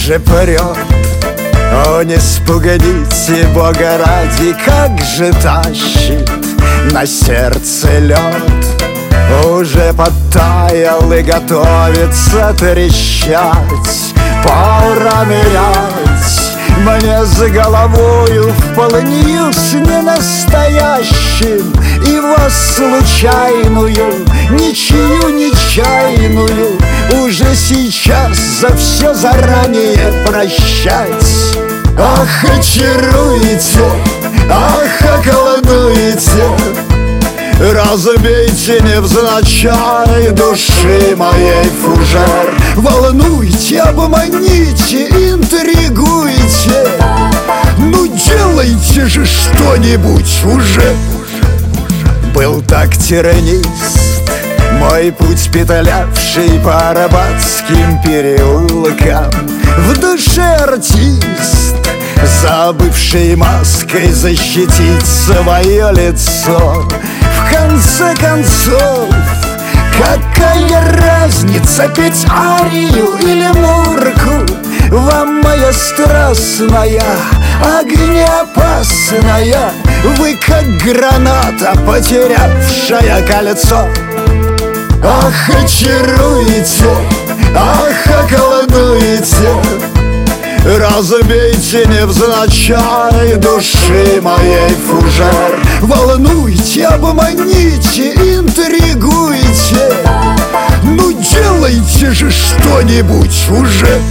же прет. О, не спугните, Бога ради, как же тащит на сердце лед. Уже подтаял и готовится трещать. Пора нырять мне с головою в полынью с ненастоящим, и вас случайную, ничью нечаянную, уже сейчас за все заранее прощать. Ах, очаруете, ах, околдуете, разбейте невзначай души моей фужер. Волнуйте, обманите, интригуйте, ну делайте же что-нибудь уже. Был так тиранист, мой путь петлявший по арбатским переулкам, в душе артист, забывший маской защитить свое лицо. В конце концов, какая разница, петь арию или мурку? Вам моя страстная, огнеопасная, вы как граната, потерявшая кольцо. Ах, очаруете, ах, околдуете, разбейте невзначай души моей фужер. Волнуйте, обманите, интригуйте, ну делайте же что-нибудь уже.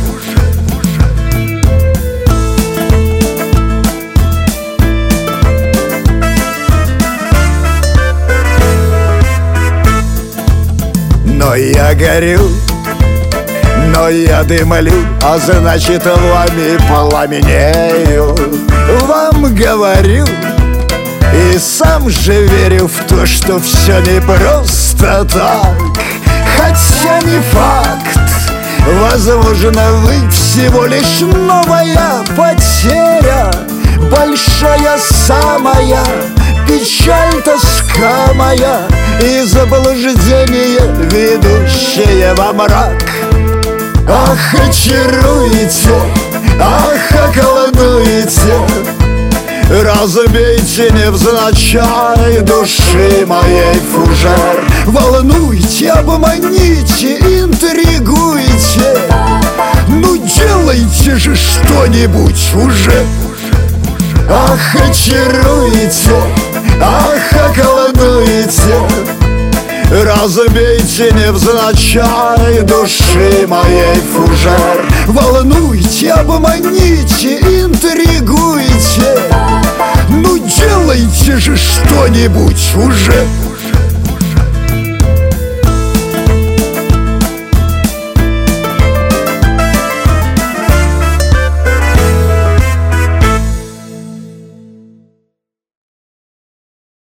Но я горю, но я дымлю, а значит вами пламенею. Вам говорю и сам же верю в то, что все не просто так. Хотя не факт, возможно, вы всего лишь новая потеря, большая самая печаль, тоска моя и заблуждение, ведущее во мрак. Ах, очаруете, ах, околдуете, разбейте невзначай души моей фужер. Волнуйте, обманите, интригуйте, ну делайте же что-нибудь уже. Ах, очаруете, ах, околдуете, разбейте невзначай души моей фужер. Волнуйте, обманите, интригуйте, ну делайте же что-нибудь уже.